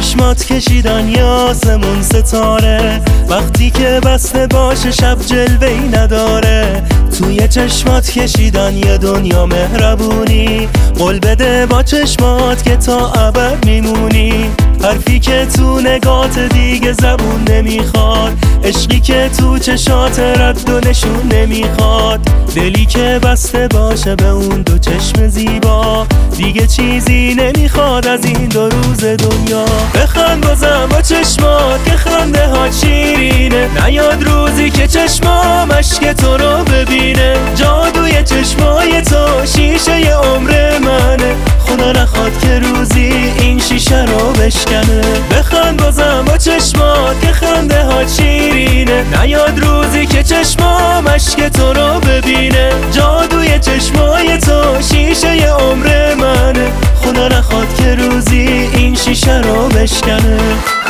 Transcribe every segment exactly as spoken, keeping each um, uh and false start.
چشمات کشیدن یه آسمون ستاره، وقتی که بسته باشه شب جلوه‌ای نداره. توی چشمات کشیدن یه دنیا مهربونی، قول بده با چشمات که تا ابد میمونی. حرفی که تو نگات دیگه زبون نمیخواد، عشقی که تو چشات رد و نشون نمیخواد. دلی که بسته باشه به اون دو چشم زیبا، دیگه چیزی نمیخواد از این دو روز دنیا. بخند بازم با چشمات که خنده ها شیرینه، نیاد روزی که چشمام اشک تو رو ببینه. جادوی چشمای تو شیشه ی عمر منه، خدا نخواد که روزی این شیشه رو بشکنه. بخند بازم با چشمات که خنده ها شیرینه، نیاد روزی که چشمام اشک تو رو ببینه. جادوی چشمای تو شیشه ی عمر منه، خدا نخواد که روزی این شیشه رو بشکنه.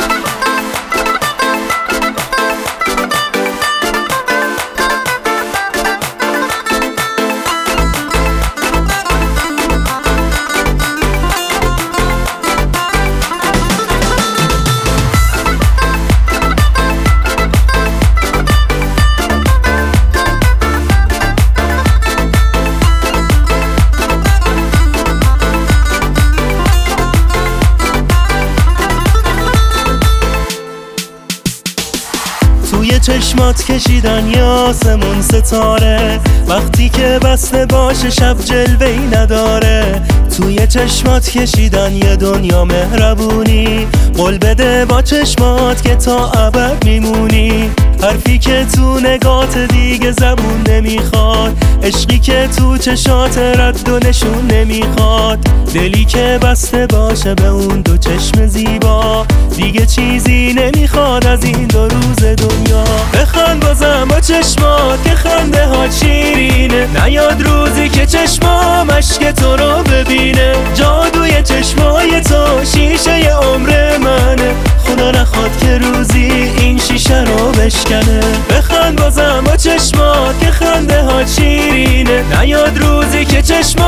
توی چشمات کشیدن یه آسمون ستاره، وقتی که بسته باشه شب جلوه‌ای نداره. توی چشمات کشیدن یه دنیا مهربونی، قول بده با چشمات که تا ابد میمونی. حرفی که تو نگات دیگه زبون نمیخواد، عشقی که تو چشات رد و نشون نمیخواد. دلی که بسته باشه به اون دو چشم زیبا، دیگه چیزی نمیخواد از این دو روز دنیا. بخند بازم با چشمات که خنده ها شیرینه، نیاد روزی که چشمام اشک تو رو ببینه. جادوی چشمای تو شیشه ی عمر منه، خدا نخواد که روزی این شیشه رو بشکنه. بخند بازم با چشمات که خنده ها شیرینه، نیاد روزی که چشمات